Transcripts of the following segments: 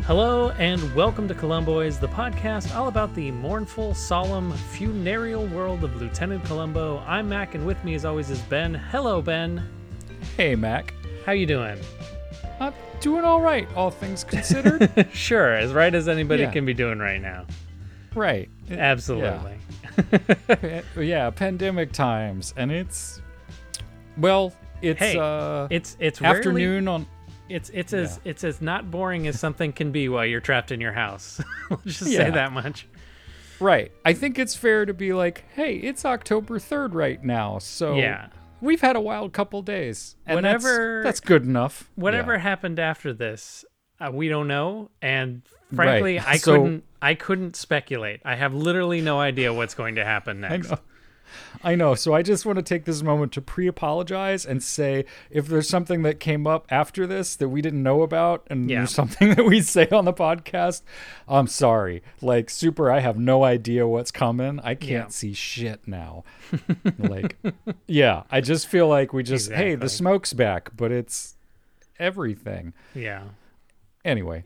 Hello and welcome to Columboids, the podcast all about the mournful, solemn, funereal world of Lieutenant Columbo. I'm Mac, and with me as always is Ben. Hello, Ben. Hey, Mac. How you doing? I'm doing all right, all things considered. Sure, as right as anybody Yeah. can be doing right now. Right. Absolutely. Yeah, pandemic times, and it's it's It's afternoon rarely, on. it's as not boring as something can be while you're trapped in your house. Let's just say Yeah. that much. Right. I think it's fair to be like, hey, it's October 3rd right now, so Yeah. we've had a wild couple days, and Whatever- that's good enough. Whatever Yeah. happened after this, we don't know, and frankly, Right. So- I couldn't speculate. I have literally no idea what's going to happen next. I know. So I just want to take this moment to pre-apologize and say if there's something that came up after this that we didn't know about and Yeah. there's something that we say on the podcast, I'm sorry. Like, I have no idea what's coming. I can't Yeah. see shit now. I just feel like we just, hey, Exactly. the smoke's back, but it's everything. Yeah, Anyway.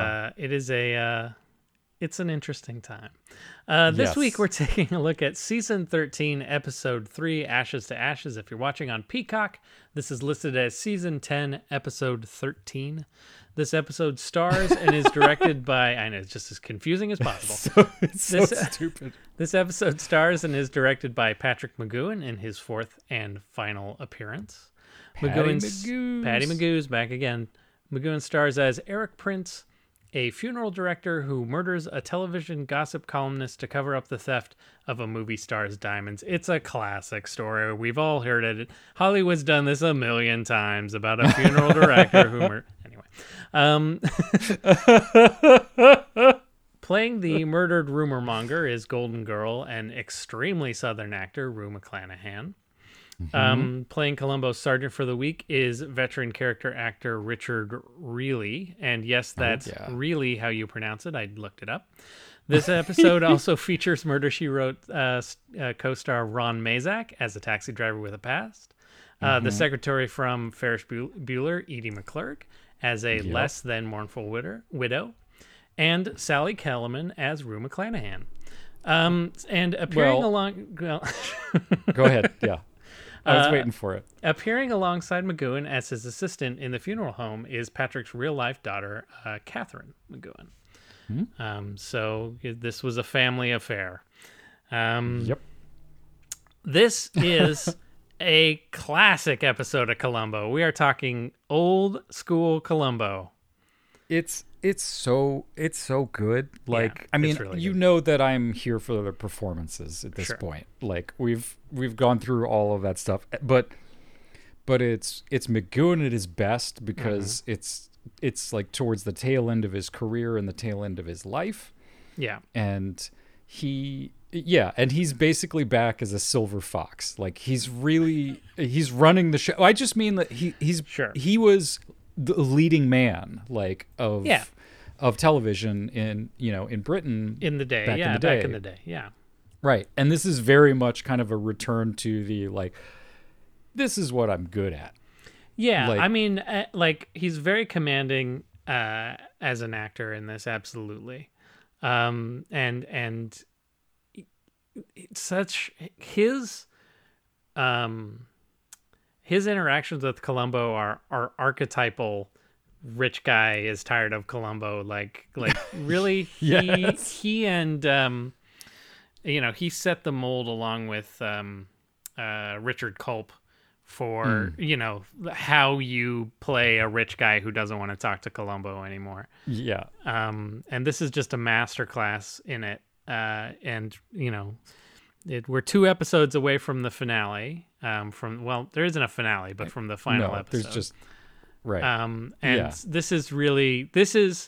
it's an interesting time. This Yes. week we're taking a look at season 13, episode 3, Ashes to Ashes. If you're watching on Peacock, this is listed as season 10, episode 13. This episode stars and is directed by, I know it's just as confusing as possible. It's so This- stupid. This episode stars and is directed by Patrick McGoohan in his fourth and final appearance. Patty Magoo's back again. McGoohan stars as Eric Prince, a funeral director who murders a television gossip columnist to cover up the theft of a movie star's diamonds. It's a classic story. We've all heard it. Hollywood's done this a million times about a funeral director who anyway. Playing the murdered rumor monger is Golden Girl and extremely Southern actor Rue McClanahan. Playing Columbo's sergeant for the week is veteran character actor Richard Reilly. And yes, that's yeah. really how you pronounce it. I looked it up. This episode also features Murder, She Wrote co-star Ron Mazak as a taxi driver with a past. The secretary from Ferris Bueller, Edie McClurg, as a less than mournful widow. And Sally Kellerman as Rue McClanahan. And appearing Go ahead. Yeah. I was waiting for it. appearing alongside McGoohan as his assistant in the funeral home is Patrick's real-life daughter, Catherine McGoohan. So this was a family affair. Yep. This is a classic episode of Columbo. We are talking old school Columbo. It's so good. Like, I mean, it's really you good. know that I'm here for the performances at this Sure. point. Like, we've gone through all of that stuff, but it's McGoohan at his best because it's like towards the tail end of his career and the tail end of his life, Yeah. and he's basically back as a silver fox. Like, he's running the show. I just mean that Sure. he was the leading man, like, of Yeah. of television in Britain In the day. back yeah, in the back day. in the day. Yeah. Right. And this is very much kind of a return to the, like, this is what I'm good at. Yeah, Like- I mean, like he's very commanding as an actor in this, absolutely. And it's such his interactions with Columbo are archetypal. Rich guy is tired of Columbo. Like really, Yes. he and he set the mold along with Richard Culp for how you play a rich guy who doesn't want to talk to Columbo anymore. Yeah. And this is just a masterclass in it. We're 2 episodes away from the finale. There isn't a finale, but from the final No, episode. there's just right. This is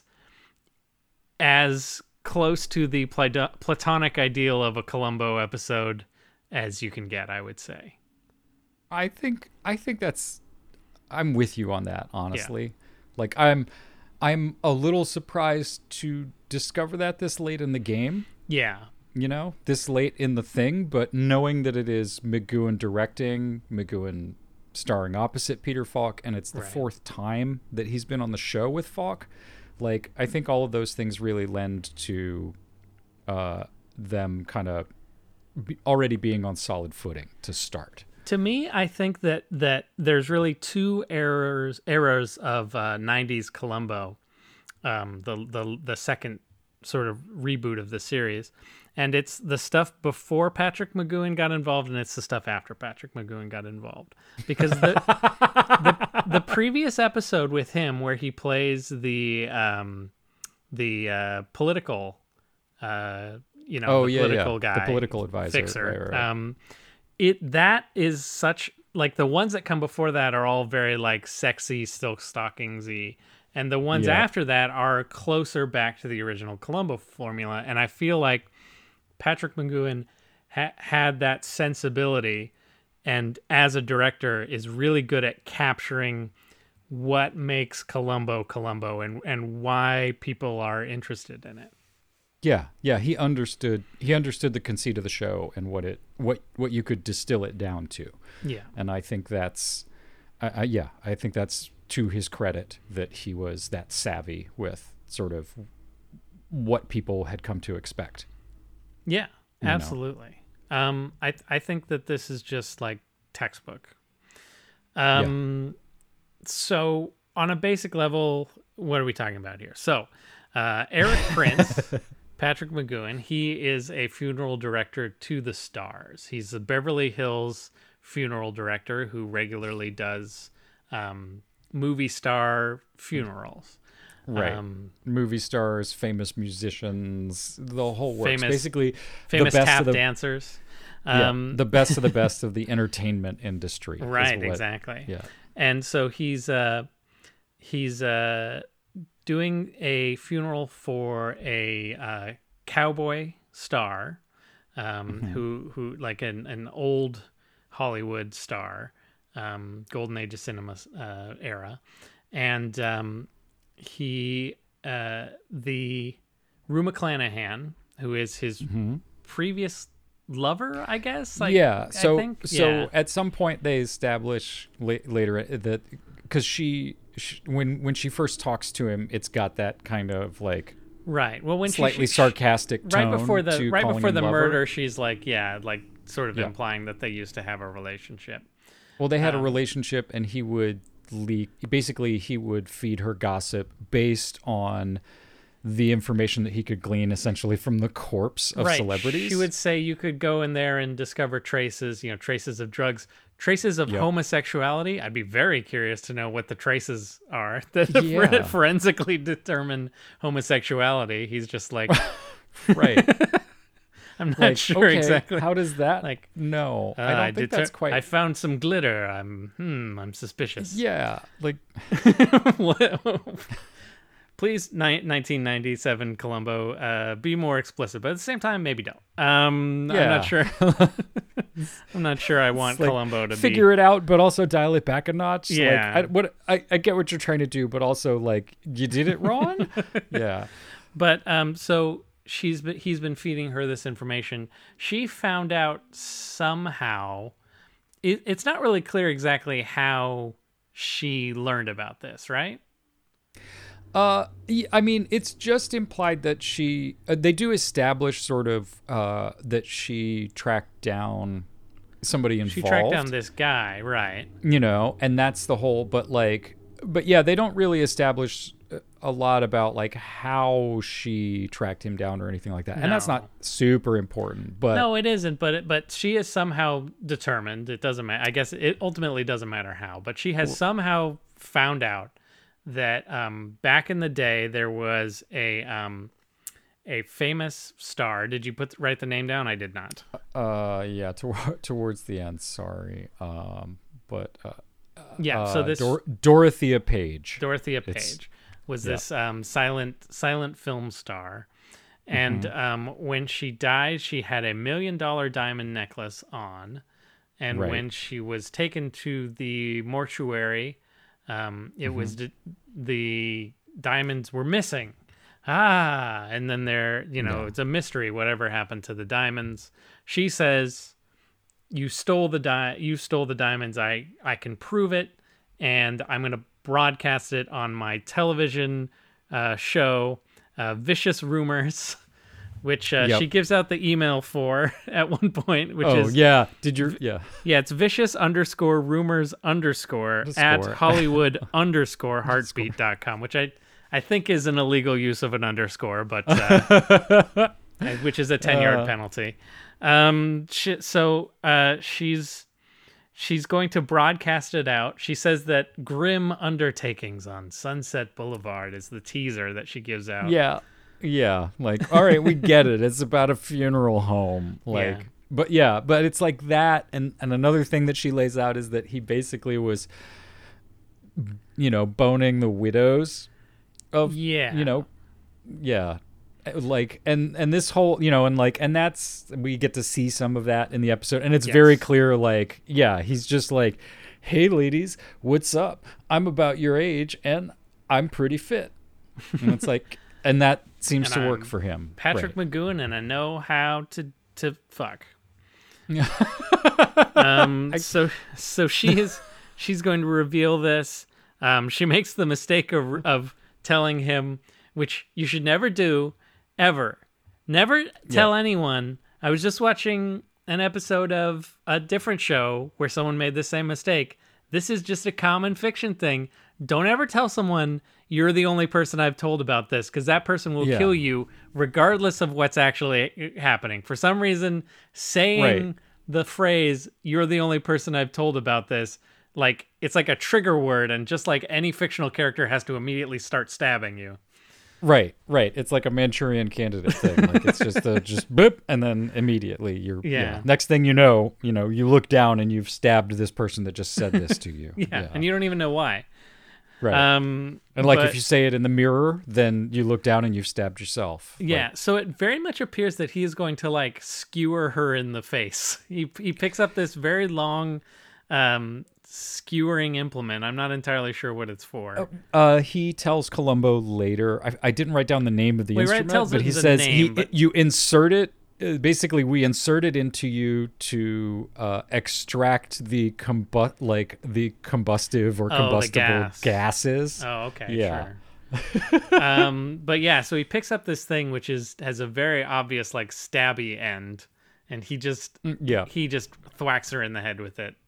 as close to the platonic ideal of a Columbo episode as you can get, I would say. I think I'm with you on that, honestly. Like, I'm a little surprised to discover that this late in the game. Yeah. This late in the thing, but knowing that it is McGoohan directing, McGoohan starring opposite Peter Falk, and it's the Right. 4th time that he's been on the show with Falk, Like, I think all of those things really lend to them kind of already being on solid footing to start. To me, I think that there's really two eras of 90s Columbo, the second sort of reboot of the series. And it's the stuff before Patrick McGoohan got involved, and it's the stuff after Patrick McGoohan got involved. Because the previous episode with him, where he plays the political, political guy, the political advisor, fixer. right. That is such, like, the ones that come before that are all very like sexy silk stockingsy, and the ones after that are closer back to the original Columbo formula. And I feel like Patrick McGoohan had that sensibility, and as a director is really good at capturing what makes Columbo Columbo and why people are interested in it. Yeah, he understood the conceit of the show and what you could distill it down to. Yeah. And I think that's I think that's to his credit that he was that savvy with sort of what people had come to expect. Yeah, absolutely. I think that this is just like textbook. So on a basic level, what are we talking about here? So Eric Prince, Patrick McGoohan, he is a funeral director to the stars. He's a Beverly Hills funeral director who regularly does movie star funerals. Right. Movie stars, famous musicians, the whole works. Famous basically famous the best tap of the dancers. the best of the best of the entertainment industry. Right, exactly. Yeah. And so he's doing a funeral for a cowboy star, who like an old Hollywood star, golden age of cinema era, and the Rue McClanahan, who is his previous lover, I guess. Like, yeah. So I think. So at some point they establish later that because she when she first talks to him, it's got that kind of like right. Well, when slightly sarcastic tone right before the lover. murder, she's like sort of implying that they used to have a relationship. Well, they had a relationship, and he would he would feed her gossip based on the information that he could glean essentially from the corpse of celebrities. She would say you could go in there and discover traces of drugs, traces of homosexuality. I'd be very curious to know what the traces are that forensically determine homosexuality. He's just like, right. I'm not sure exactly. How does that? Like, no, I don't think that's quite. I found some glitter. I'm suspicious. Yeah, like. Please, 1997 Columbo, be more explicit, but at the same time, maybe don't. I'm not sure. I'm not sure I want Columbo to figure it out, but also dial it back a notch. Yeah, I get what you're trying to do, but also like you did it wrong. Yeah, but so he's been feeding her this information. She found out somehow. It's not really clear exactly how she learned about this, right? I mean, it's just implied that they do establish sort of that she tracked down somebody involved. She tracked down this guy, right? And that's the whole. But yeah, they don't really establish a lot about like how she tracked him down or anything like that, and that's not super important. But no, it isn't. But she is somehow determined. It doesn't matter. I guess it ultimately doesn't matter how. But she has somehow found out that back in the day there was a famous star. Did you write the name down? I did not. Yeah, towards the end. Sorry. But so this Dorothea Page. Dorothea Page was this silent film star, and when she died, she had $1 million diamond necklace on, and when she was taken to the mortuary. It was the diamonds were missing. And then it's a mystery. Whatever happened to the diamonds? She says, "You stole the diamonds. I can prove it, and I'm going to broadcast it on my television show, Vicious Rumors, which Yep. she gives out the email for at one point, which Oh is yeah. Did you? Yeah. yeah, it's vicious_rumors_ at Hollywood _heartbeat.com, which I think is an illegal use of an underscore, but which is a 10-yard penalty. She's going to broadcast it out. She says that Grim Undertakings on Sunset Boulevard is the teaser that she gives out. Yeah. Yeah. Like, all right, we get it. It's about a funeral home. Like, Yeah. but it's like that. And another thing that she lays out is that he basically was, boning the widows of, yeah. Like, and this whole, and that's, we get to see some of that in the episode. And it's very clear, like, yeah, he's just like, hey, ladies, what's up? I'm about your age and I'm pretty fit. And it's like, and that seems to work for him. Patrick McGowan, and I know how to fuck. So she's going to reveal this. She makes the mistake of telling him, which you should never do, ever. Never tell anyone. I was just watching an episode of a different show where someone made the same mistake. This is just a common fiction thing. Don't ever tell someone you're the only person I've told about this, because that person will kill you regardless of what's actually happening. For some reason, saying the phrase, you're the only person I've told about this, like, it's like a trigger word, and just like any fictional character has to immediately start stabbing you. Right. It's like a Manchurian Candidate thing. Like, it's just boop, and then immediately you're next thing you know, you look down and you've stabbed this person that just said this to you. And you don't even know why. Right. And like, if you say it in the mirror, then you look down and you've stabbed yourself. Yeah. So it very much appears that he is going to like skewer her in the face. He picks up this very long skewering implement. I'm not entirely sure what it's for. He tells Columbo later. I didn't write down the name of the instrument, but he says you insert it. Basically, we insert it into you to extract the combustive or combustible gases. Oh, okay, yeah. Sure. But yeah, so he picks up this thing which has a very obvious like stabby end, and he just thwacks her in the head with it.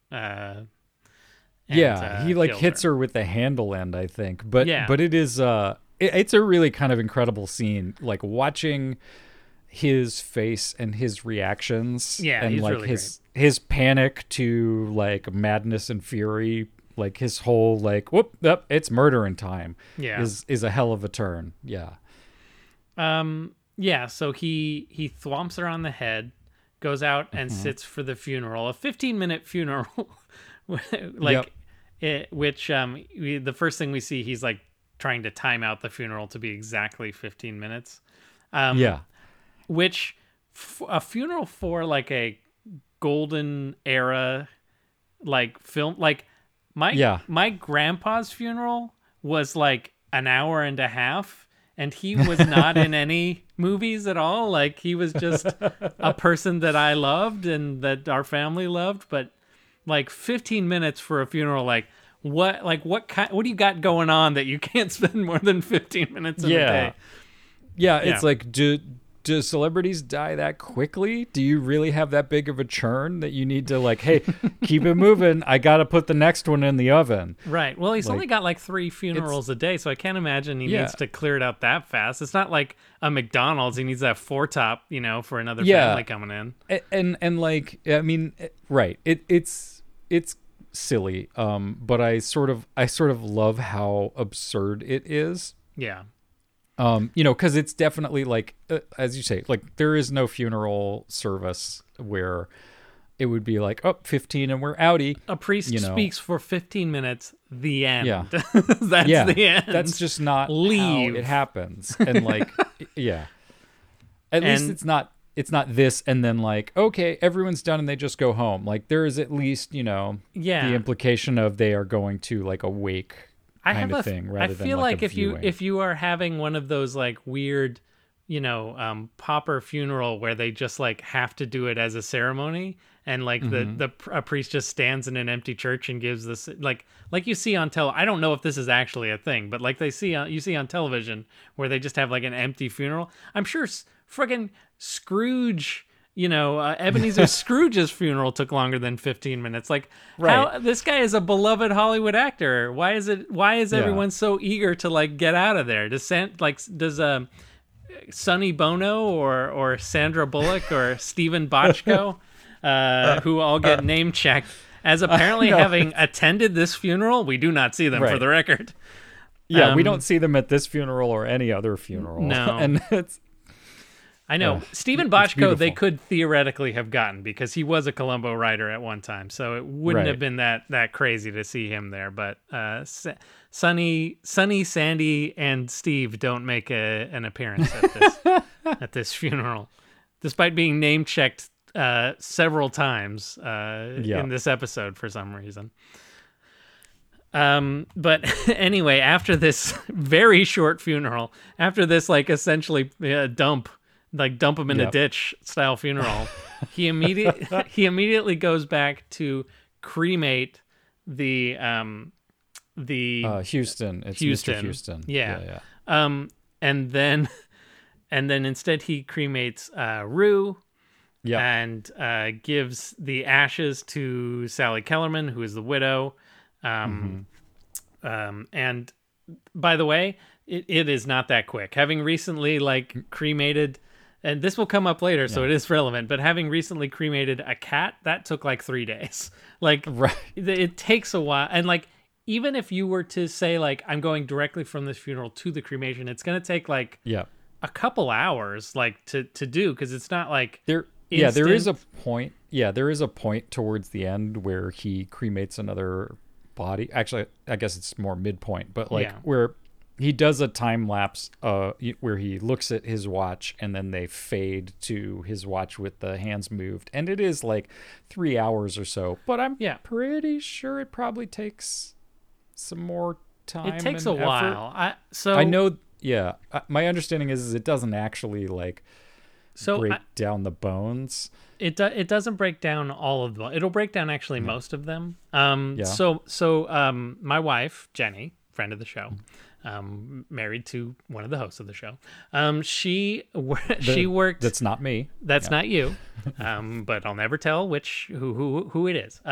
He like hits her with the handle end, I think. But it is it's a really kind of incredible scene, like watching his face and his reactions, and like really his panic to like madness and fury, like his whole like it's murdering time is a hell of a turn. So he thwomps her on the head, goes out and sits for the funeral, a 15-minute funeral. The first thing we see, he's like trying to time out the funeral to be exactly 15 minutes. Which a funeral for like a golden era like film, like my grandpa's funeral was like an hour and a half, and he was not in any movies at all. Like, he was just a person that I loved and that our family loved, but like 15 minutes for a funeral, like what do you got going on that you can't spend more than 15 minutes in a day? It's like, do celebrities die that quickly? Do you really have that big of a churn that you need to like, hey, keep it moving, I gotta put the next one in the oven? Right. Well, he's only got like 3 funerals a day, so I can't imagine he needs to clear it out that fast. It's not like a McDonald's. He needs that 4-top, for another family coming in. And like, I mean, right. It's silly. But I sort of love how absurd it is. Yeah. Because it's definitely like, as you say, like, there is no funeral service where it would be like, 15 and we're outie. A priest speaks for 15 minutes, the end. Yeah. That's the end. That's just not how it happens. And like, at least it's not this and then like, okay, everyone's done and they just go home. Like, there is at least, the implication of they are going to like a wake kind of thing, rather than I feel like if you are having one of those like weird pauper funeral where they just like have to do it as a ceremony, and like a priest just stands in an empty church and gives this like you see on I don't know if this is actually a thing, but like you see on television where they just have like an empty funeral. I'm sure friggin' Scrooge, Ebenezer Scrooge's funeral took longer than 15 minutes. Like, how this guy is a beloved Hollywood actor. Why is everyone so eager to like get out of there? Does Sonny Bono or Sandra Bullock or Stephen Bochco, who all get name checked as apparently having attended this funeral? We do not see them, for the record. Yeah, we don't see them at this funeral or any other funeral. No. And I know. Stephen Bochco, they could theoretically have gotten because he was a Columbo writer at one time, so it wouldn't have been that crazy to see him there. But Sonny, Sandy, and Steve don't make an appearance at this funeral, despite being name checked several times in this episode for some reason. But anyway, after this very short funeral, after this like essentially dump him in a ditch style funeral, he immediately goes back to cremate the Houston. It's Houston. Mr. Houston. Yeah. And then instead he cremates Rue. Yeah. And gives the ashes to Sally Kellerman, who is the widow. And by the way, it is not that quick. Having recently like cremated, and this will come up later, so it is relevant, but having recently cremated a cat, that took like 3 days. Like, it takes a while. And like, even if you were to say like, I'm going directly from this funeral to the cremation, it's going to take like a couple hours like to do, because it's not like there is a point. Yeah, there is a point towards the end where he cremates another body. Actually, I guess it's more midpoint, but like where he does a time lapse where he looks at his watch and then they fade to his watch with the hands moved, and it is like 3 hours or so, but I'm pretty sure it probably takes some more time. It takes a while. I know. My understanding is it doesn't actually like break down the bones. It doesn't break down all of them. It'll break down actually most of them. So my wife Jenny, friend of the show, married to one of the hosts of the show. She worked. That's not me. That's not you. But I'll never tell who it is.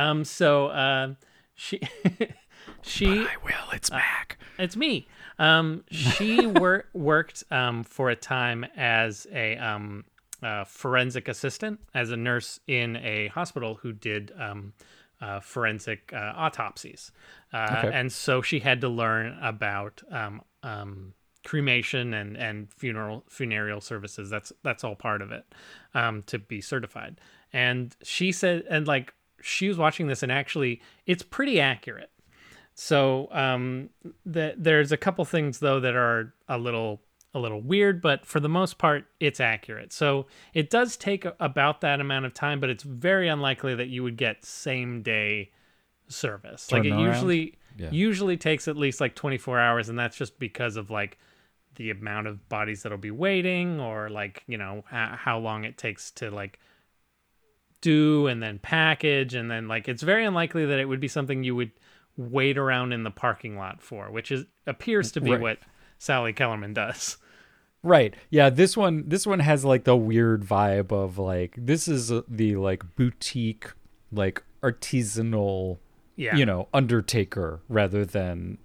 She. But I will. It's Mac. It's me. She worked for a time as a forensic assistant, as a nurse in a hospital who did forensic autopsies. And so she had to learn about cremation and funereal services. That's all part of it, to be certified. And she said, and like she was watching this, and actually it's pretty accurate. So there's a couple things though that are a little weird, but for the most part, it's accurate. So it does take about that amount of time, but it's very unlikely that you would get same day service. Like it usually takes at least like 24 hours, and that's just because of like the amount of bodies that'll be waiting, or like how long it takes to like do and then package, and then like it's very unlikely that it would be something you would wait around in the parking lot for, which appears to be what Sally Kellerman does. Right. Yeah, this one has like the weird vibe of like, this is the like boutique, like artisanal, undertaker rather than,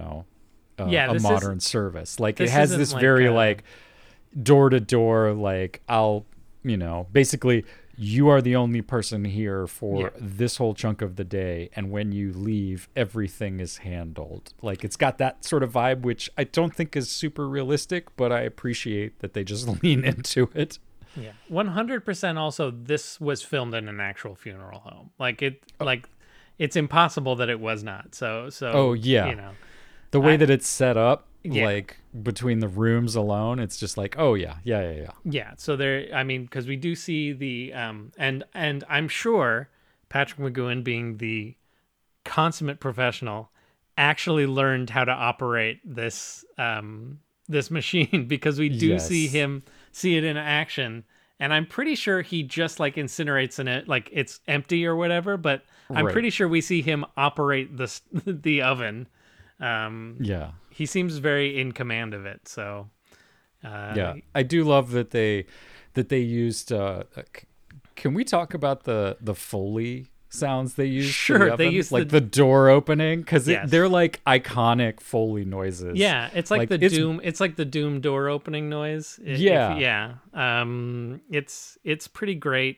a modern service. Like it has this very like door to door, like I'll, basically you are the only person here for this whole chunk of the day, and when you leave, everything is handled. Like it's got that sort of vibe, which I don't think is super realistic, but I appreciate that they just lean into it. Yeah, 100%. Also, this was filmed in an actual funeral home. Like it's impossible that it was not. So. Oh yeah. The way that it's set up. Like between the rooms alone, it's just like, oh yeah. So because we do see the and I'm sure Patrick McGoohan, being the consummate professional, actually learned how to operate this this machine, because we do see him see it in action. And I'm pretty sure he just like incinerates in it, like it's empty or whatever. But I'm Right. pretty sure we see him operate the oven. Yeah. He seems very in command of it. So Yeah. I do love that they used can we talk about the Foley sounds they used for Sure, the they oven? used like the door opening, because Yes. they're like iconic Foley noises. yeah, it's like the it's, Doom. It's like the Doom door opening noise. Yeah. Yeah. It's pretty great.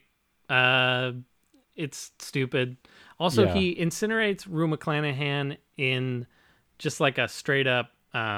It's stupid. Also, Yeah. he incinerates Rue McClanahan in just like a straight up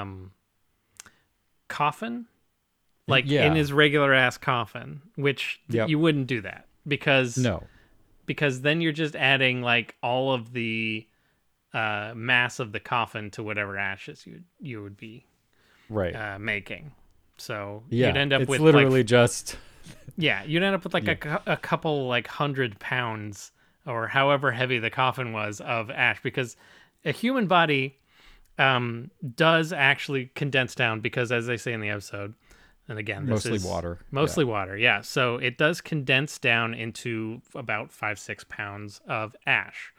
coffin, like Yeah. in his regular ass coffin, which Yep. you wouldn't do that because No. then you're just adding like all of the mass of the coffin to whatever ashes you would be Right. making. So Yeah. you'd end up it's with literally like, just you'd end up with like a couple like 100 pounds or however heavy the coffin was of ash, because a human body does actually condense down, because as they say in the episode, and again, this mostly is water. mostly water. Yeah. So it does condense down into about 5-6 pounds of ash.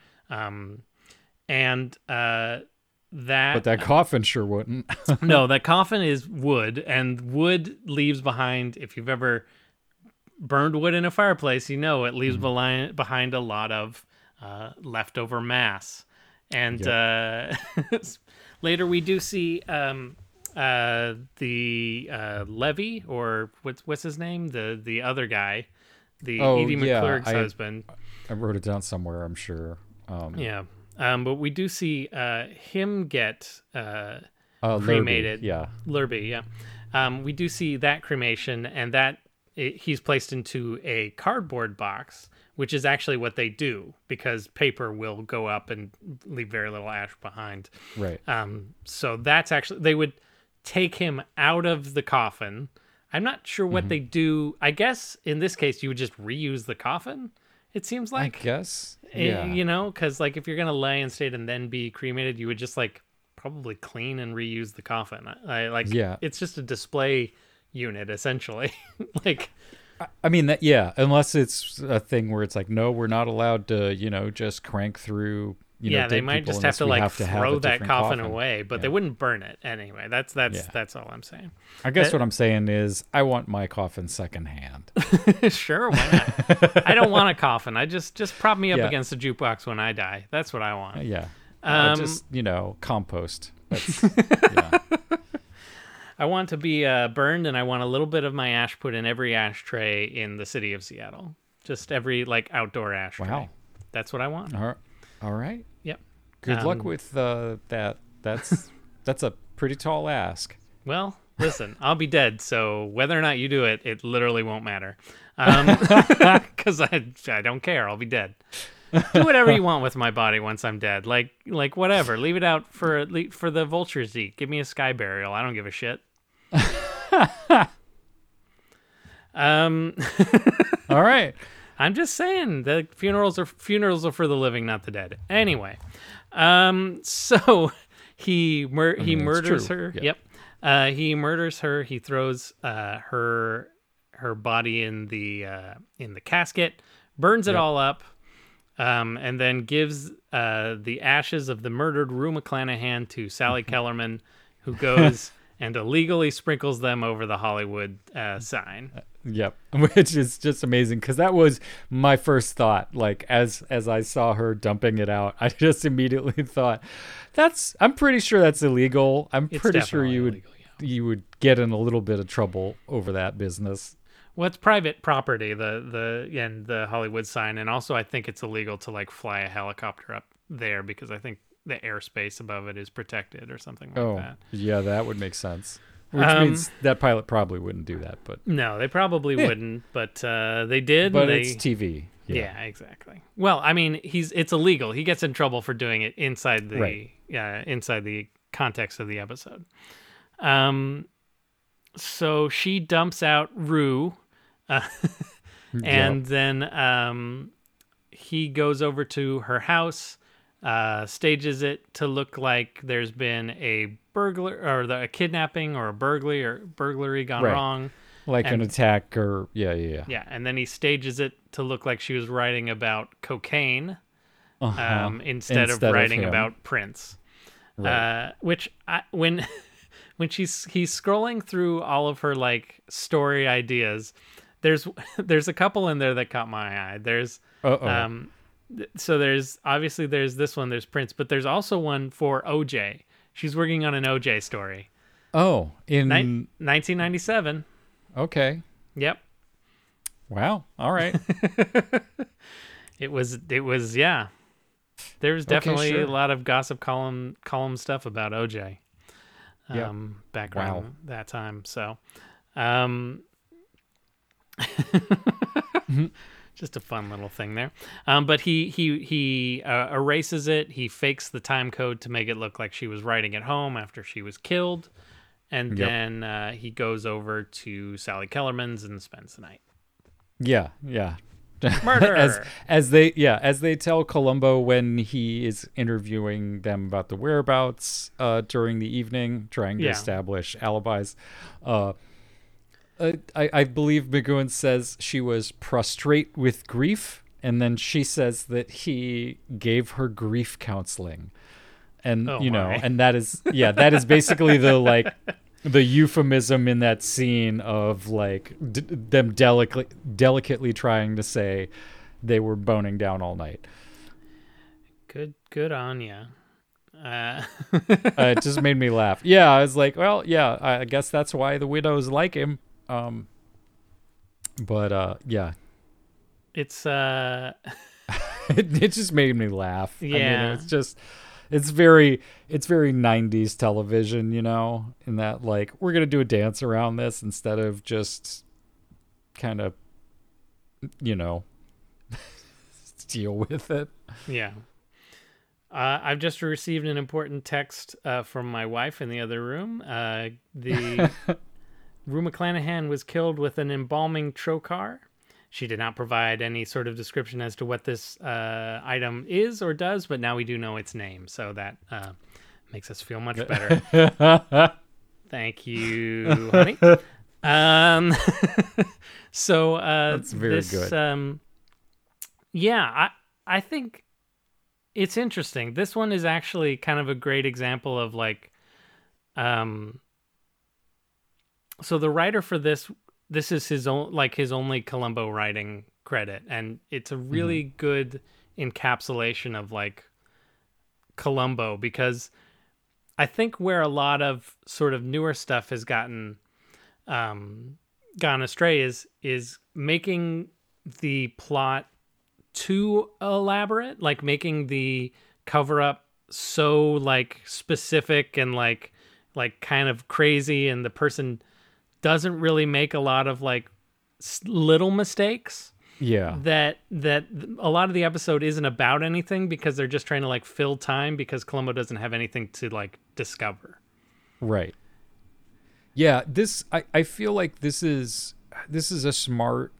But that coffin sure wouldn't. No, that coffin is wood, and wood leaves behind, if you've ever burned wood in a fireplace, it leaves behind a lot of leftover mass. And later we do see the Levy, or what's his name, the other guy, the Edie McClurg's husband. I wrote it down somewhere, I'm sure. But we do see him get Lurby, cremated. yeah. Lurby, yeah. We do see that cremation, and that he's placed into a cardboard box, which is actually what they do, because paper will go up and leave very little ash behind. Right. So that's actually, they would take him out of the coffin. I'm not sure what they do. I guess in this case, you would just reuse the coffin, it seems like. I guess. Yeah. Because like if you're going to lay in state and then be cremated, you would just like probably clean and reuse the coffin. It's just a display unit, essentially. Like, I mean, unless it's a thing where it's like, no, we're not allowed to, just crank through. They might just have to like throw that coffin away, but Yeah. they wouldn't burn it anyway. That's all I'm saying. I guess what I'm saying is, I want my coffin secondhand. Sure, why not? I don't want a coffin. I just prop me up Yeah. against a jukebox when I die. That's what I want. Yeah. Just compost. That's, yeah. I want to be burned, and I want a little bit of my ash put in every ashtray in the city of Seattle. Just every like outdoor ashtray. Wow. That's what I want. All right. Yep. Good luck with that. That's a pretty tall ask. Well, listen, I'll be dead, so whether or not you do it, it literally won't matter. Because I don't care. I'll be dead. Do whatever you want with my body once I'm dead. Like whatever. Leave it out for the vultures to eat. Give me a sky burial. I don't give a shit. All right. I'm just saying that funerals are for the living, not the dead. Anyway, so he murders her. Yeah. Yep. He murders her. He throws her body in the casket, burns it all up, and then gives the ashes of the murdered Rue McClanahan to Sally Kellerman, who goes and illegally sprinkles them over the Hollywood sign. Yep, which is just amazing, because that was my first thought. Like as I saw her dumping it out, I just immediately thought, I'm pretty sure that's illegal. It's pretty sure you would get in a little bit of trouble over that business. Well, it's private property, the Hollywood sign, and also I think it's illegal to like fly a helicopter up there, because I think the airspace above it is protected or something like that. Yeah, that would make sense. Which means that pilot probably wouldn't do that, but no, they probably wouldn't. But they did. But it's TV. Yeah, exactly. Well, I mean, it's illegal. He gets in trouble for doing it inside the context of the episode. So she dumps out Rue, and then he goes over to her house. Stages it to look like there's been a burglar or a kidnapping or a burglary gone wrong. Like And- an attack or yeah. Yeah, and then he stages it to look like she was writing about cocaine instead of writing him. about Prince. Right. Which when he's scrolling through all of her like story ideas, there's a couple in there that caught my eye. There's so there's obviously there's this one, there's Prince, but there's also one for OJ. She's working on an OJ story. Oh, in 1997. Okay. Yep. Wow. All right. It was yeah. There's definitely sure. a lot of gossip column stuff about OJ. Yep. Back Wow. around that time. So just a fun little thing there. But he erases it. He fakes the time code to make it look like she was writing at home after she was killed. And Yep. then he goes over to Sally Kellerman's and spends the night. Yeah. Murder. as they tell Columbo when he is interviewing them about the whereabouts during the evening, trying to Yeah. establish alibis. I believe McGowan says she was prostrate with grief, and then she says that he gave her grief counseling. And Oh, you know, my. and that is basically the the euphemism in that scene of like them delicately trying to say they were boning down all night. Good on ya. It just made me laugh. Yeah, I was like, well, yeah, I guess that's why the widows like him. But yeah, It's it just made me laugh. I Yeah. mean, it's very 90s television, you know, in that like we're gonna do a dance around this instead of just kind of, you know, deal with it. yeah. I've just received an important text from my wife in the other room. The Rue McClanahan was killed with an embalming trocar. She did not provide any sort of description as to what this item is or does, but now we do know its name, so that makes us feel much better. Thank you, honey. So That's very good. Yeah, I think it's interesting. This one is actually kind of a great example of like, so the writer for this is his only Columbo writing credit, and it's a really good encapsulation of like Columbo, because I think where a lot of sort of newer stuff has gone astray is making the plot too elaborate, like making the cover up so like specific and like kind of crazy, and the person doesn't really make a lot of like little mistakes. Yeah. That a lot of the episode isn't about anything because they're just trying to like fill time because Columbo doesn't have anything to like discover. Right. Yeah, I feel like this is a smart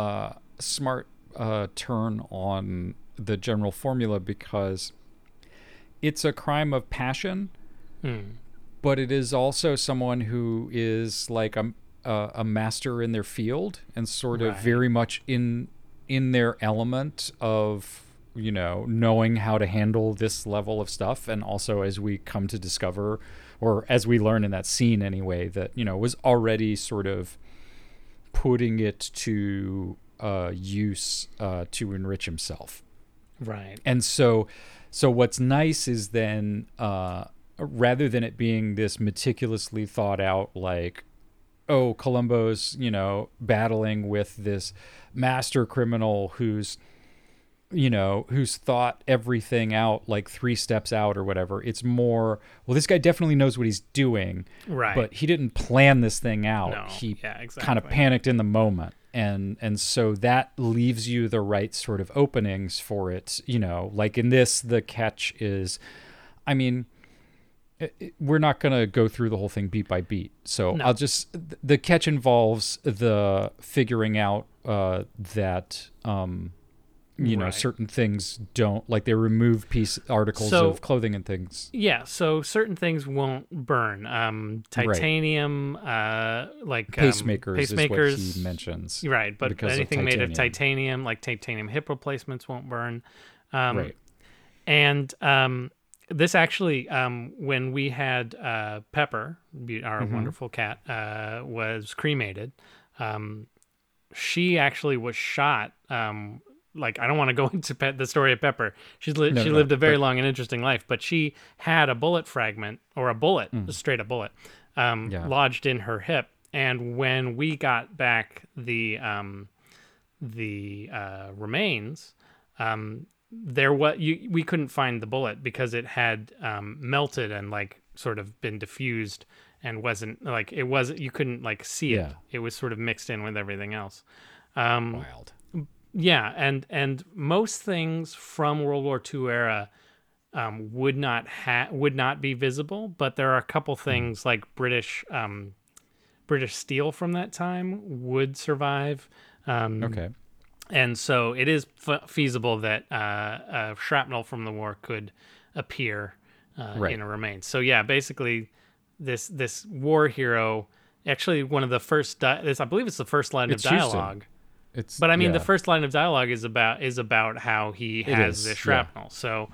turn on the general formula, because it's a crime of passion, but it is also someone who is like a master in their field and sort of Right. very much in their element of, you know, knowing how to handle this level of stuff. And also, as we come to discover, or as we learn in that scene anyway, that, you know, was already sort of putting it to use to enrich himself. Right. And so what's nice is then, rather than it being this meticulously thought out, like, oh, Columbo's, you know, battling with this master criminal who's thought everything out like 3 steps out or whatever. It's more, well, this guy definitely knows what he's doing, Right. but he didn't plan this thing out. No. He Yeah, exactly. kind of panicked in the moment. And so that leaves you the right sort of openings for it, you know, like in this, the catch is, I mean, we're not going to go through the whole thing beat by beat. So No. the catch involves the figuring out that Right. certain things don't, like they remove articles So- of clothing and things. Yeah, so certain things won't burn. Titanium, like Pacemakers is what pacemakers. he mentions. Right, but because of anything made of titanium. titanium, like titanium hip replacements, won't burn. Right. And this actually, when we had Pepper, our wonderful cat, was cremated, she actually was shot. Like, I don't want to go into the story of Pepper. She lived a very long and interesting life, but she had a bullet fragment, or a bullet, straight up bullet, lodged in her hip. And when we got back the remains, we couldn't find the bullet because it had melted and like sort of been diffused and wasn't like you couldn't like see it. Yeah. It was sort of mixed in with everything else. Wild. Yeah, and most things from World War II era would not be visible, but there are a couple things like British steel from that time would survive. Okay. And so it is feasible that shrapnel from the war could appear Right. in a remains. So yeah, basically, this war hero, actually one of the first, I believe it's the first line It's of Houston. dialogue. But I mean, the first line of dialogue is about how he has is, this yeah. shrapnel. So,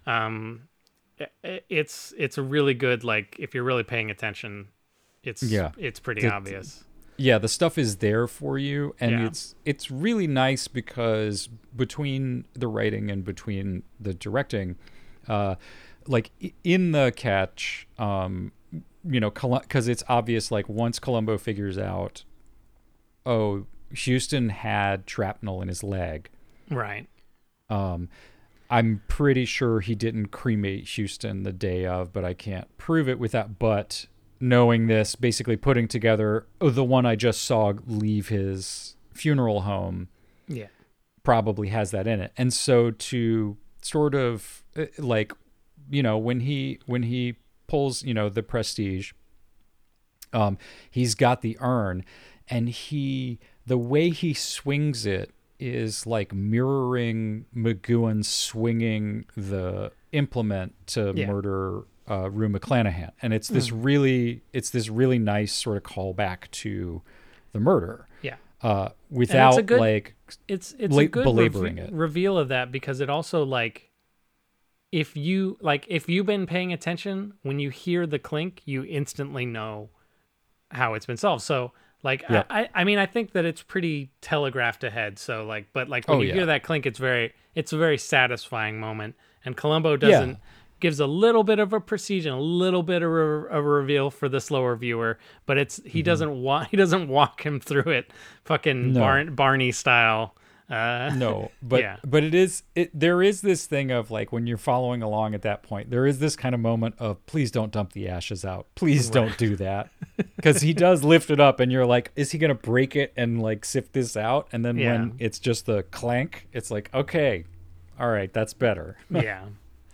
it's a really good, like, if you're really paying attention, it's pretty obvious. Yeah, the stuff is there for you, and Yeah. it's really nice because between the writing and between the directing, like in the catch, because it's obvious, like once Columbo figures out, oh, Houston had shrapnel in his leg. Right. I'm pretty sure he didn't cremate Houston the day of, but I can't prove it with that. But knowing this, basically putting together, the one I just saw leave his funeral home Yeah. probably has that in it. And so to sort of like, when he pulls, the Prestige, he's got the urn, and the way he swings it is like mirroring McGowan swinging the implement to murder Rue McClanahan, and it's this really nice sort of callback to the murder. Yeah. Without a good- like It's a good belaboring it. reveal of that, because it also, like, if you've been paying attention, when you hear the clink, you instantly know how it's been solved. So like, Yep. I mean, I think that it's pretty telegraphed ahead. So like, but like when you hear that clink, it's a very satisfying moment. And Columbo gives a little bit of a precision, a little bit of a reveal for the slower viewer, but he doesn't walk him through it, fucking Barney style. No, but Yeah. but there is this thing of like, when you're following along at that point, there is this kind of moment of, please don't dump the ashes out. Please don't do that. Because he does lift it up and you're like, is he going to break it and like sift this out? And then when it's just the clank, it's like, okay, all right, that's better. Yeah.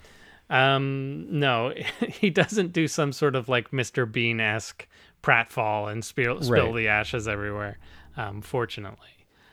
No, he doesn't do some sort of like Mr. Bean-esque pratfall and spill the ashes everywhere. Fortunately.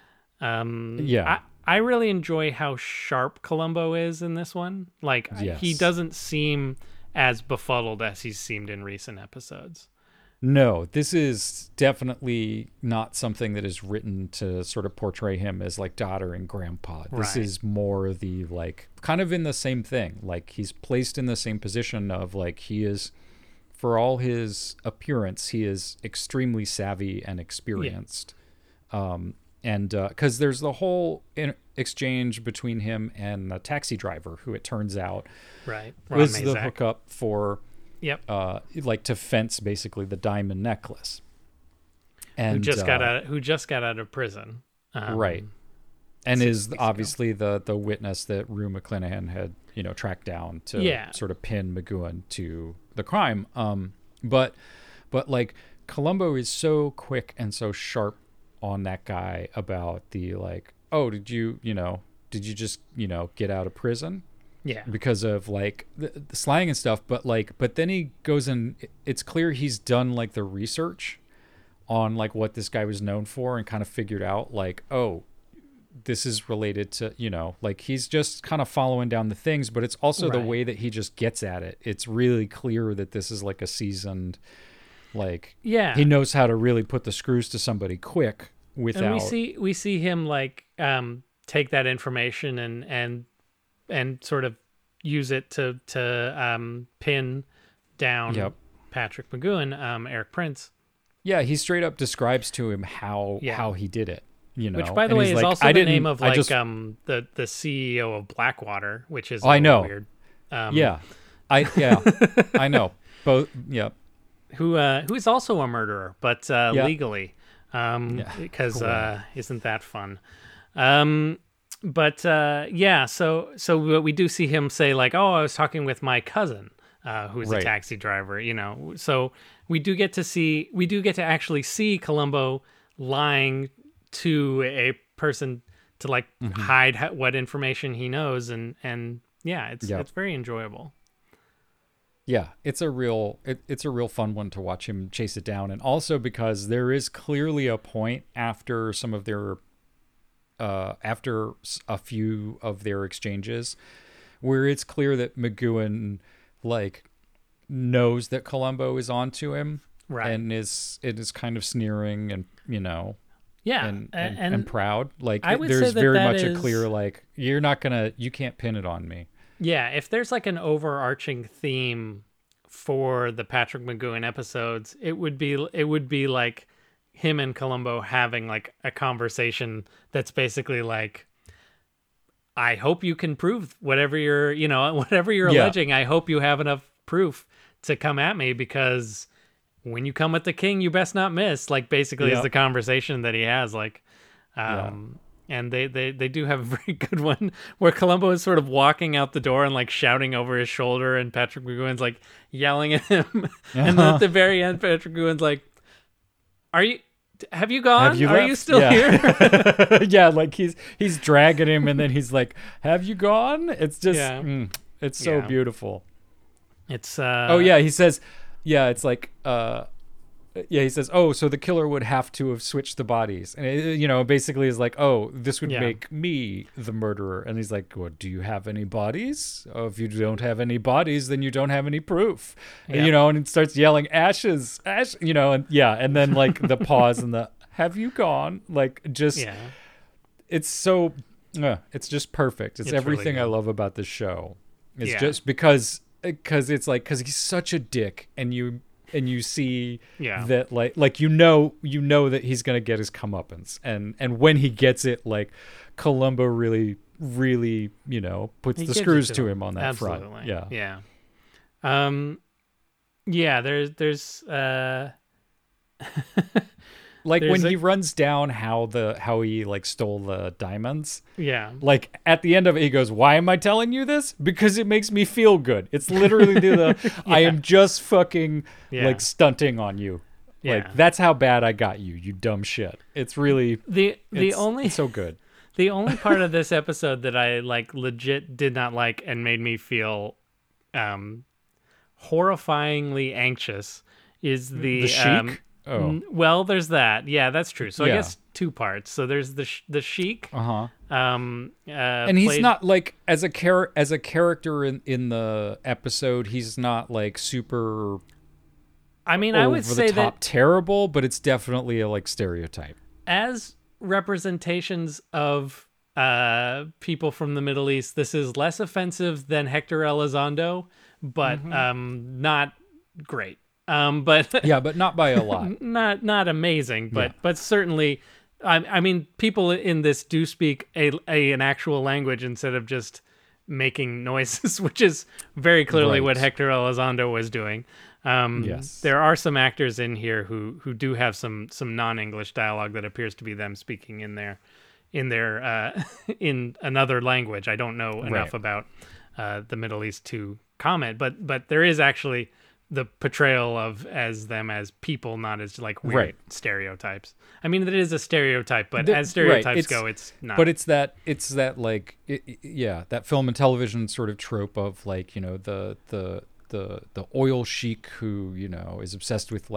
I really enjoy how sharp Columbo is in this one. Like, he doesn't seem as befuddled as he's seemed in recent episodes. No, this is definitely not something that is written to sort of portray him as like doddering grandpa. This is more the like kind of in the same thing. Like, he's placed in the same position of like, he is, for all his appearance, he is extremely savvy and experienced. And because there's the whole exchange between him and the taxi driver, who it turns out was the hookup for, like to fence basically the diamond necklace, and who just got out of prison, right, and is obviously the witness that Rue McClanahan had tracked down to sort of pin McGowan to the crime. But like, Columbo is so quick and so sharp on that guy about the like, oh, did you just get out of prison? Yeah, because of like the slang and stuff, but then he goes and it's clear he's done like the research on like what this guy was known for and kind of figured out like, oh, this is related to, like he's just kind of following down the things, but it's also the Right. way that he just gets at it. It's really clear that this is like a seasoned, like Yeah. he knows how to really put the screws to somebody quick without. And we see him like take that information and sort of use it to pin down Yep. Patrick McGoohan, Eric Prince. Yeah, he straight up describes to him how Yeah. he did it. Which, by the And way, he's is like, also I the didn't- name of I like just- the CEO of Blackwater, which is I know. weird. yeah, I know both. Yeah, Who is also a murderer, but legally, Yeah. because Cool. isn't that fun? So we do see him say like, "Oh, I was talking with my cousin, who's a Right. taxi driver." So we do get to actually see Columbo lying to a person to like hide what information he knows, and yeah, it's very enjoyable. yeah. It's a real fun one to watch him chase it down, and also because there is clearly a point after some of their after a few of their exchanges where it's clear that McGoohan like knows that Columbo is onto him, Right. and it is kind of sneering and Yeah, and proud. Like I would there's say that very that much a is- clear like you can't pin it on me. Yeah, if there's like an overarching theme for the Patrick McGoohan episodes, it would be like him and Columbo having like a conversation that's basically like, I hope you can prove whatever you're Yeah. alleging. I hope you have enough proof to come at me, because when you come at the king, you best not miss. Like basically is Yeah. the conversation that he has. Like, and they do have a very good one where Columbo is sort of walking out the door and like shouting over his shoulder, and Patrick McGoohan's like yelling at him. And then at the very end, Patrick McGoohan's like, have you gone? Have you Are left? you still Yeah. here? Yeah, like he's dragging him, and then he's like, "Have you gone?" It's just, Yeah. it's so Yeah. beautiful. It's Oh yeah, he says, yeah, it's like, he says, oh, so the killer would have to have switched the bodies, and it, basically is like, oh, this would Yeah. make me the murderer, and he's like, well, do you have any bodies? Oh, if you don't have any bodies, then you don't have any proof, Yeah. and it starts yelling ashes, ash, and then like the pause and the have you gone, like just, yeah. it's so, it's just perfect. It's It's really everything I good. love about this show. It's Yeah. just because it's like, because he's such a dick, and you see Yeah. that like you know that he's gonna get his comeuppance, and when he gets it, like Columbo really puts He the gives it screws to to him. him on that Absolutely. front. Yeah. Yeah. There's Like There's when a- he runs down how he like stole the diamonds. yeah. Like at the end of it, he goes, "Why am I telling you this? Because it makes me feel good." It's literally I am just fucking Yeah. like stunting on you. Yeah. Like that's how bad I got you, you dumb shit. It's really It's so good. The only part of this episode that I like legit did not like and made me feel horrifyingly anxious is The Sheik? well, there's that. Yeah, that's true. So I Yeah. guess two parts. So there's the Sheik. Uh-huh. And He's not like as a character in the episode, he's not like super I mean, I would over say the top that terrible, but it's definitely a like stereotype. as representations of people from the Middle East, this is less offensive than Hector Elizondo, but not great. But Yeah, but not by a lot. not amazing, but certainly, I mean, people in this do speak an actual language instead of just making noises, which is very clearly what Right. Hector Elizondo was doing. Yes. There are some actors in here who do have some non-English dialogue that appears to be them speaking in their in another language. I don't know enough about the Middle East to comment, but there is actually the portrayal of them as people, not as like weird Right. stereotypes. I mean, it is a stereotype, but The- as stereotypes right, go, it's not. But it's that like that film and television sort of trope of like the oil sheik who is obsessed with like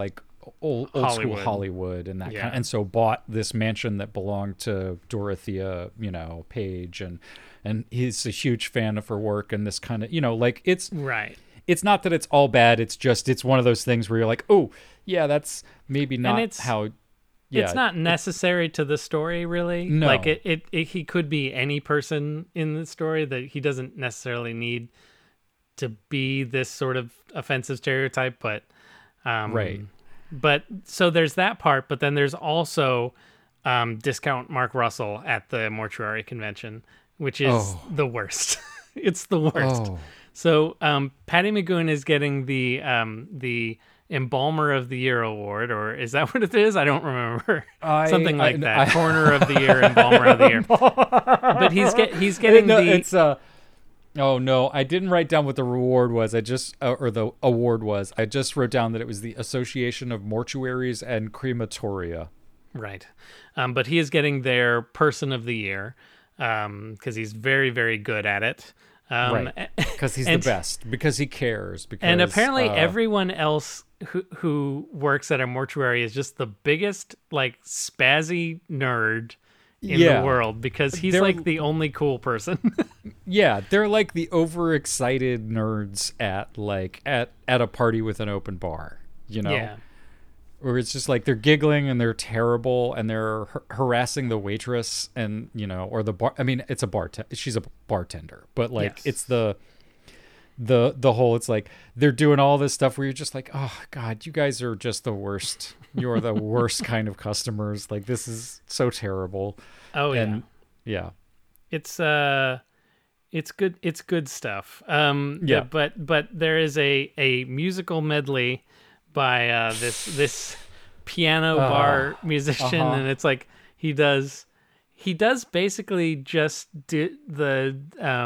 old school Hollywood. Hollywood and that Yeah. kind, and so bought this mansion that belonged to Dorothea, Page, and he's a huge fan of her work, and this kind of, like it's Right. not that it's all bad. It's one of those things where you're like, oh yeah, that's maybe not it's- how. Yeah, It's not necessary to the story, really. No. Like he could be any person in the story, that he doesn't necessarily need to be this sort of offensive stereotype. But Right. But so there's that part, but then there's also discount Mark Russell at the mortuary convention, which is the worst. It's the worst. Oh. So Patty McGowan is getting the Embalmer of the Year award, or is that what it is? I don't remember. Something like that. Corner of the Year, Embalmer of the Year. But he's getting It's oh no, I didn't write down what the reward was. I just or the award was. I just wrote down that it was the Association of Mortuaries and Crematoria. Right. But he is getting their Person of the Year because he's very, very good at it. Right. Because he's the best. Because he cares. Because And apparently everyone else who works at a mortuary is just the biggest, like, spazzy nerd in the world, because he's They're- like the only cool person. yeah, they're like the overexcited nerds at a party with an open bar. Yeah. Where it's just like they're giggling and they're terrible and they're harassing the waitress and or the bar. I mean, it's a she's a bartender, but like Yes. it's the whole. It's like they're doing all this stuff where you're just like, oh god, you guys are just the worst. You're the worst kind of customers. Like, this is so terrible. Oh, And yeah, It's good stuff. Yeah. But there is a musical medley by this piano bar musician, and it's like he does basically just the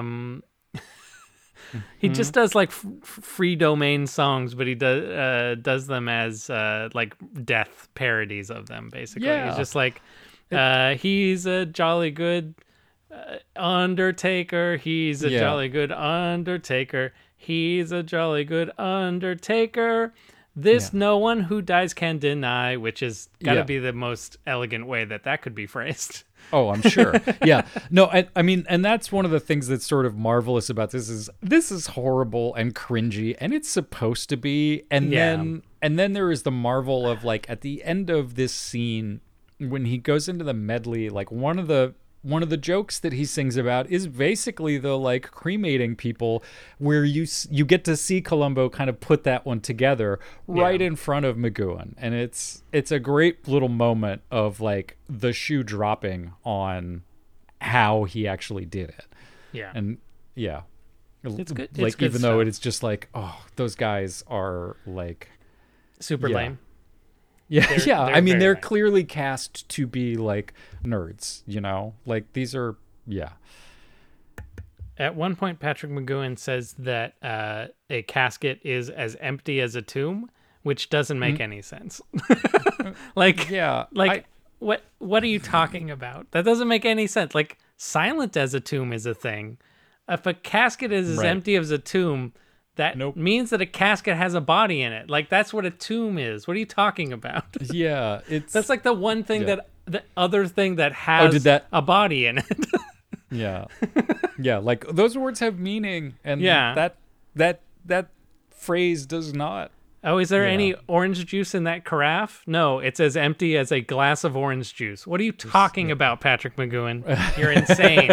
he just does like free domain songs, but he does them as like death parodies of them. Basically, Yeah. he's just like he's a jolly good Undertaker. He's a Yeah. jolly good Undertaker. He's a jolly good Undertaker. This no one who dies can deny, which is got to Yeah. be the most elegant way that could be phrased. Oh, I'm sure. Yeah. No, I mean, and that's one of the things that's sort of marvelous about this is horrible and cringy, and it's supposed to be. And then there is the marvel of, like, at the end of this scene when he goes into the medley, like one of the jokes that he sings about is basically the, like, cremating people, where you get to see Columbo kind of put that one together right in front of McGowan, and it's a great little moment of, like, the shoe dropping on how he actually did it. Yeah. And yeah, It's good. It's Like, good even though stuff. it's just like, oh, those guys are like, Super yeah. lame. yeah, They're- yeah. they're I mean, very they're lame. clearly cast to be like nerds, like these are, yeah. At one point, Patrick McGowan says that a casket is as empty as a tomb, which doesn't make any sense. Like, Yeah, like what are you talking about? That doesn't make any sense. Like, silent as a tomb is a thing. If a casket is as Right. empty as a tomb, that Nope. means that a casket has a body in it. Like, that's what a tomb is. What are you talking about? Yeah, it's That's like the one thing Yeah. that the other thing that has did that- a body in it. yeah, yeah. Like, those words have meaning, and Yeah. that phrase does not. Oh, is there Yeah. any orange juice in that carafe? No, it's as empty as a glass of orange juice. What are you talking about, Patrick McGowan? You're insane.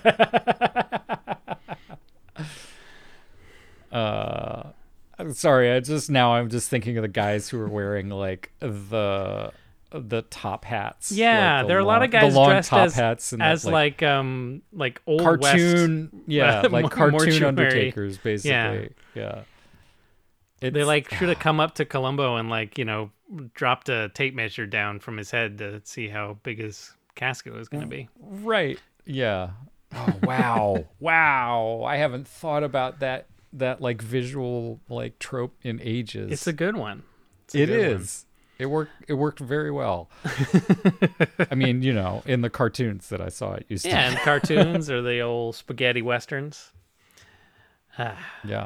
Sorry, I'm just thinking of the guys who are wearing, like, the top hats. Yeah, like there are a lot of the guys long dressed top as hats and as that, like old cartoon, West, yeah, like cartoon mortuary. undertakers, basically. Yeah. They like should have come up to Columbo and, like, dropped a tape measure down from his head to see how big his casket was going to be. Right. Yeah. Oh, wow. Wow. I haven't thought about that like visual, like, trope in ages. It's a good one. It is. It worked very well. I mean, in the cartoons that I saw, it used Yeah, and cartoons or the old spaghetti westerns. to. Yeah.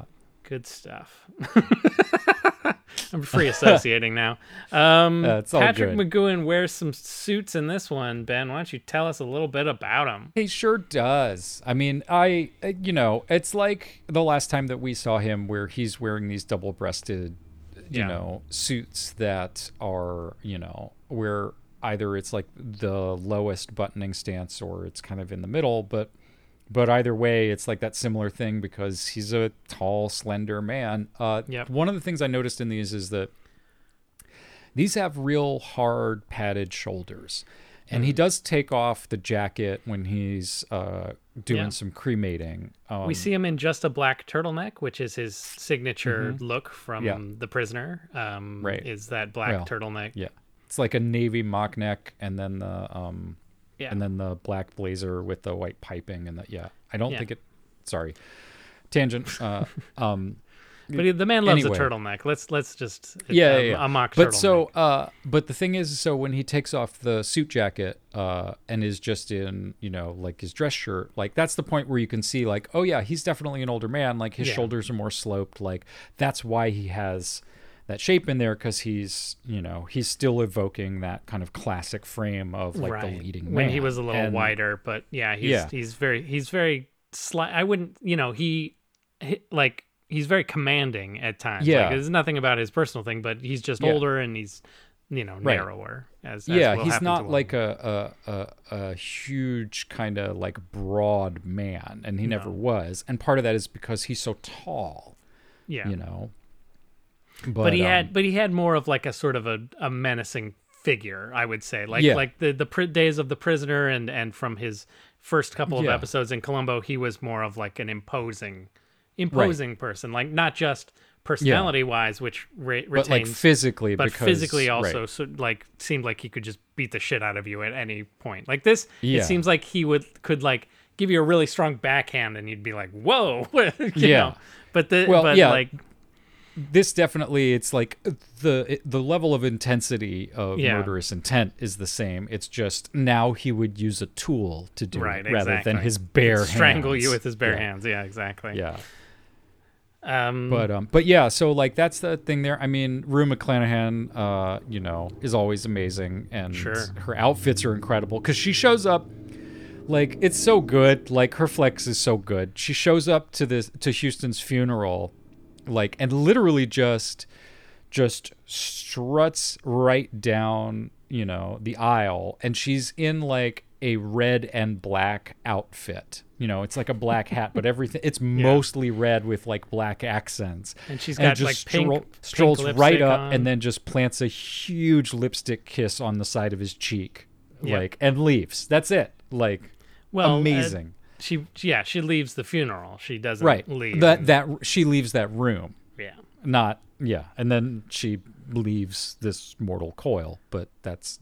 Good stuff. I'm free associating now. It's all Patrick good. McGowan wears some suits in this one. Ben, why don't you tell us a little bit about him? He sure does. I mean, it's like the last time that we saw him where he's wearing these double-breasted, suits that are, where either it's like the lowest buttoning stance or it's kind of in the middle, but either way, it's like that similar thing because he's a tall, slender man. One of the things I noticed in these is that these have real hard padded shoulders. And he does take off the jacket when he's doing some cremating. We see him in just a black turtleneck, which is his signature look from The Prisoner. Right. Is that black turtleneck? Yeah. It's like a navy mock neck and then the black blazer with the white piping I don't think it. Sorry, tangent. But the man loves a turtleneck. Let's just a mock turtleneck. But the thing is, so when he takes off the suit jacket and is just in like his dress shirt, like that's the point where you can see like, oh yeah, he's definitely an older man. Like his shoulders are more sloped. Like that's why he has that shape in there, because he's still evoking that kind of classic frame of like the leading man. When he was a little wider, but he's very slight. I wouldn't, he's very commanding at times. Yeah. Like, there's nothing about his personal thing, but he's just older and he's narrower. He's not like a huge kind of like broad man, and he never was. And part of that is because he's so tall. Yeah. But he had more of like a sort of a menacing figure, I would say. Like the days of The Prisoner and from his first couple of episodes in Columbo, he was more of like an imposing person, like not just personality wise, which retains, but like physically, also so, like seemed like he could just beat the shit out of you at any point. Like this, it seems like he could like give you a really strong backhand and you'd be like, whoa, you know. Like this definitely, it's like the level of intensity of murderous intent is the same. It's just now he would use a tool to do it rather than his bare hands. Strangle you with his bare hands. Yeah, exactly. Yeah. But yeah, so like that's the thing there. I mean, Rue McClanahan, is always amazing, and her outfits are incredible because she shows up. Like, it's so good. Like, her flex is so good. She shows up to Houston's funeral, like, and literally just struts right down, the aisle, and she's in like a red and black outfit. It's like a black hat, but everything, it's mostly red with like black accents. And she's got just like strolls right up on. and then just plants a huge lipstick kiss on the side of his cheek, like, and leaves. That's it. Like, amazing. She leaves the funeral. She doesn't leave. She leaves that room. Yeah. And then she leaves this mortal coil, but that's,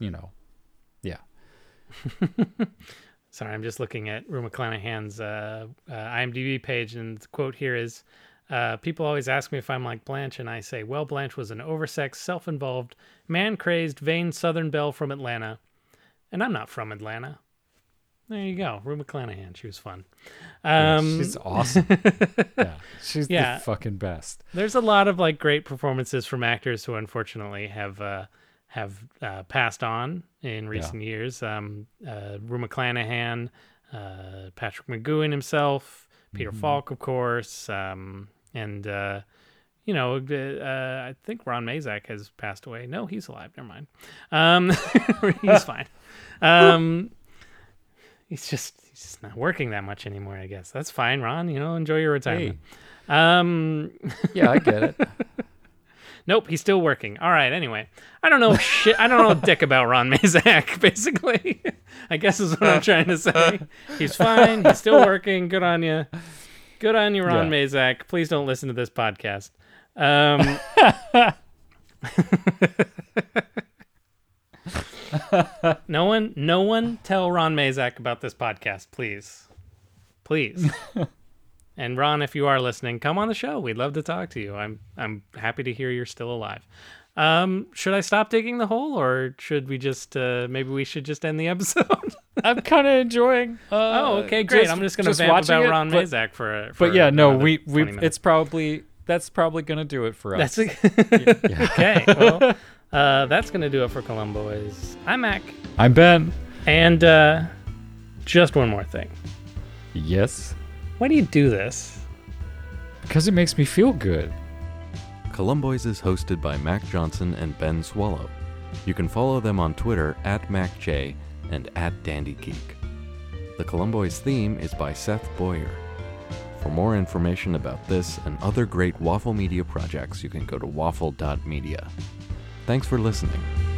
Sorry, I'm just looking at Rue McClanahan's IMDb page, and the quote here is, people always ask me if I'm like Blanche, and I say, well, Blanche was an oversexed, self-involved, man-crazed, vain Southern belle from Atlanta. And I'm not from Atlanta. There you go. Rue McClanahan. She was fun. She's awesome. She's the fucking best. There's a lot of like great performances from actors who unfortunately have passed on in recent years. Rue McClanahan, Patrick McGowan himself, Peter Falk, of course, and I think Ron Mazak has passed away. No, he's alive. Never mind. He's fine. He's just not working that much anymore, I guess. That's fine, Ron. Enjoy your retirement. Hey. Yeah, I get it. Nope, he's still working. All right, anyway. I don't know shit. I don't know dick about Ron Mazak, basically. I guess is what I'm trying to say. He's fine. He's still working. Good on you. Good on you, Ron Mazak. Please don't listen to this podcast. No one tell Ron Mazak about this podcast, please. Please. And Ron, if you are listening, come on the show. We'd love to talk to you. I'm happy to hear you're still alive. Should I stop digging the hole, or should we just maybe we should just end the episode? I'm kind of enjoying. Okay, great. I'm just going to vamp about Ron Mazak for But yeah, no, we it's probably that's probably gonna do it for us. That's okay. Well, that's gonna do it for Columboys. I'm Mac, I'm Ben. and just one more thing. Yes, Why do you do this? because it makes me feel good. Columboys is hosted by Mac Johnson and Ben Swallow. You can follow them on Twitter @MacJ and @DandyGeek. The Columboys theme is by Seth Boyer. For more information about this and other great Waffle Media projects, you can go to waffle.media. Thanks for listening.